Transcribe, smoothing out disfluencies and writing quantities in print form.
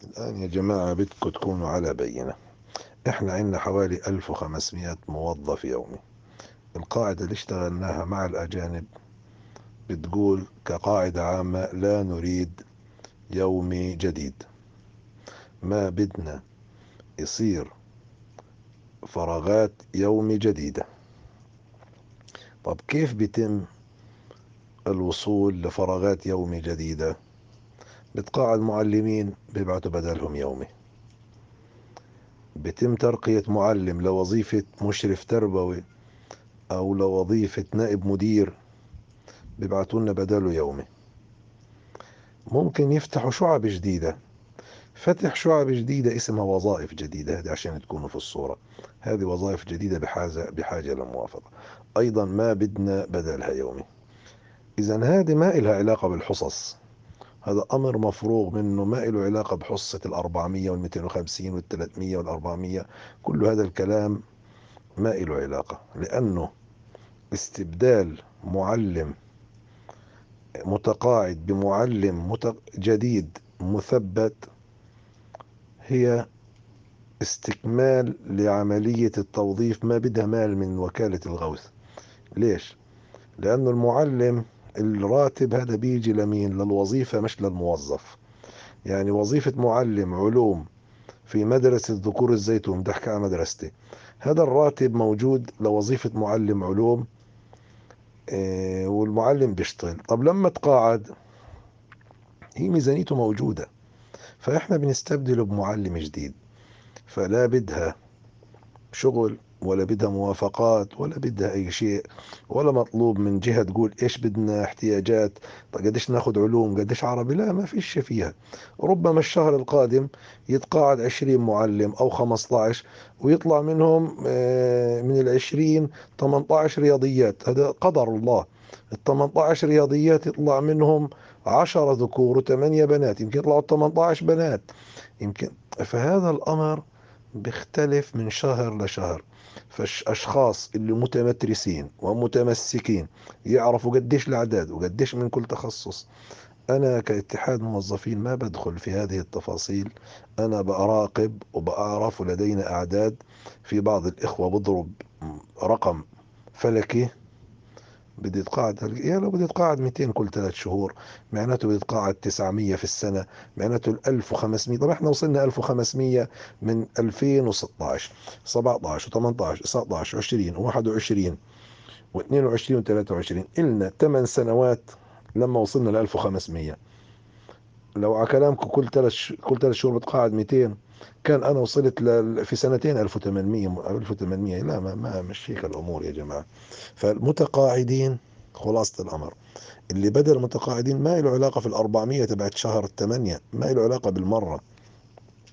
الآن يا جماعة بدكم تكونوا على بينة. احنا عندنا حوالي 1500 موظف يومي. القاعدة اللي اشتغلناها مع الأجانب بتقول كقاعدة عامة لا نريد يومي جديد. ما بدنا يصير فراغات يومي جديدة. طب كيف بيتم الوصول لفراغات يومي جديدة؟ بتقاعد معلمين بيبعتوا بدلهم يومي. بتم ترقية معلم لوظيفة مشرف تربوي أو لوظيفة نائب مدير، بيبعتوا لنا بداله يومي. ممكن يفتحوا شعب جديدة. فتح شعب جديدة اسمها وظائف جديدة، هذه عشان تكونوا في الصورة. هذه وظائف جديدة بحاجة لموافقة. أيضا ما بدنا بدلها يومي. إذا هذه ما إلها علاقة بالحصص. هذا أمر مفروغ منه، ما إله علاقة بحصة 400 وال250 وال300 وال400. كل هذا الكلام ما إله علاقة، لأنه استبدال معلم متقاعد بمعلم جديد مثبت هي استكمال لعملية التوظيف، ما بدها مال من وكالة الغوث. ليش؟ لأنه المعلم الراتب هذا بيجي لمين؟ للوظيفة مش للموظف. يعني وظيفة معلم علوم في مدرسة ذكور الزيتون، بدي أحكي على مدرستي، هذا الراتب موجود لوظيفة معلم علوم. والمعلم بيشتغل. طب لما تقاعد هي ميزانيته موجودة، فإحنا بنستبدله بمعلم جديد. فلا بدها شغل ولا بدها موافقات ولا بدها أي شيء، ولا مطلوب من جهة تقول إيش بدنا احتياجات. طيب قديش ناخد علوم قديش عربي؟ لا، ما فيش شيء فيها. ربما الشهر القادم يتقاعد 20 معلم أو 15، ويطلع منهم من ال20 18 رياضيات. هذا قدر الله. ال 18 رياضيات يطلع منهم 10 ذكور وثمانية بنات، يمكن يطلعوا 18 بنات يمكن. فهذا الأمر بيختلف من شهر لشهر. فالأشخاص اللي متمترسين ومتمسكين يعرفوا قديش الأعداد وقديش من كل تخصص. أنا كاتحاد موظفين ما بدخل في هذه التفاصيل. أنا براقب وبعرف، ولدينا أعداد. في بعض الإخوة بضرب رقم فلكي، بدي يتقاعد يا لو بدي يتقاعد 200 كل 3 شهور، معناته بدي يتقاعد 900 في السنة، معناته 1500. طب احنا وصلنا 1500 من 2016 17 و18 19 20 و21 و22 و23، إلنا 8 سنوات لما وصلنا ل 1500. لو على كلامكم كل 3 شهور بتقاعد 200، كان انا وصلت في سنتين 1800. لا، ما مش هيك الامور يا جماعه. فالمتقاعدين، خلاصه الامر، اللي بدل متقاعدين ما له علاقه في ال400 تبعت شهر 8، ما له علاقه بالمره.